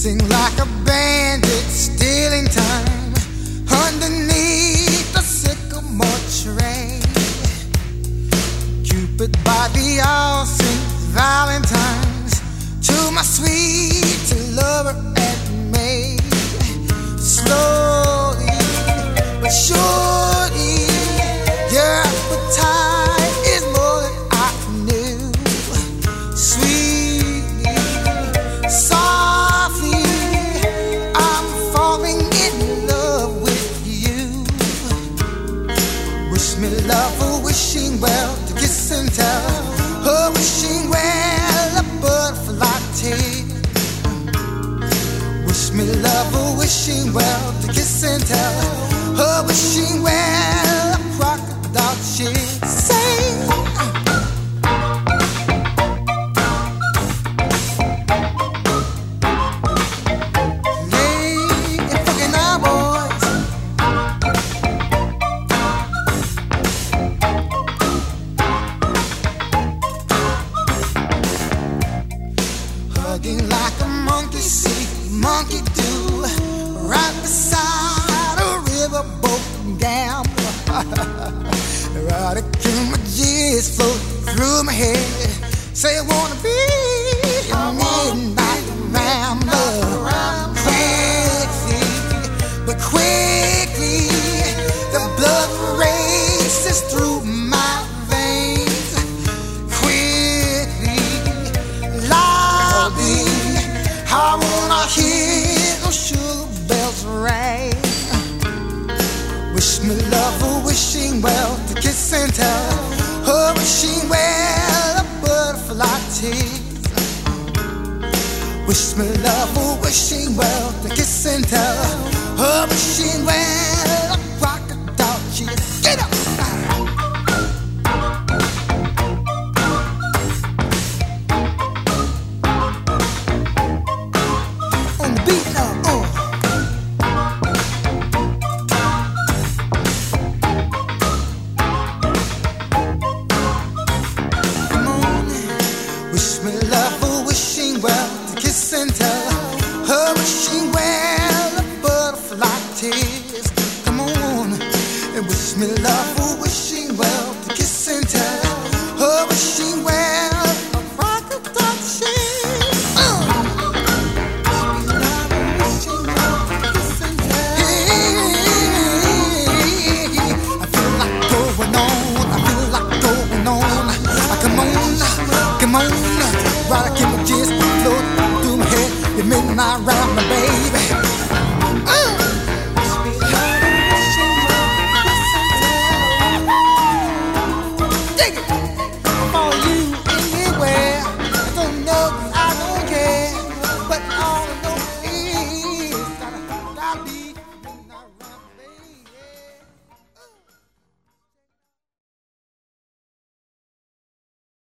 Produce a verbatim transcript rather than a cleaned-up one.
Sing like a bandit, stealing time underneath the sycamore tree. Cupid by the all Saint Valentine's, to my sweet lover and me. Slowly but surely, your appetite is more than I knew. Sweetly, softly, I'm falling in love with you. Wish me love, oh, wishing well, to kiss and tell. Oh, wishing well, a butterfly tale. Wish me love, oh, wishing well, to kiss and tell. Oh, wishing well, a crocodile chill. Sing. Lay and fucking our boys. Hugging like a monkey see, monkey do, right beside a riverboat gambler. Erotic images float through my head. Say I wanna be a midnight rambler. Quickly, but quickly, the blood races through my veins. Quickly, loudly, I wanna hear those sugar bells ring. Wish me love, oh, wishing well, to kiss and tell. Oh, wishing well, a butterfly tease. Wish me love, oh, wishing well, to kiss and tell. Oh, wishing well, a crocodile cheese. Get up! On the beat now, oh. Wish me love, oh, wishing well, to kiss and tell. Oh, wishing well, a butterfly tears. Come on, and wish me love, oh, wishing well, to kiss and tell. Oh, wishing well, a crocodile cheese. Uh. Wishing well, to kiss and tell. Hey, I feel like going on, I feel like going on. I come on, come on. Right, I keep my chest floating through my head. You midnight round my baby.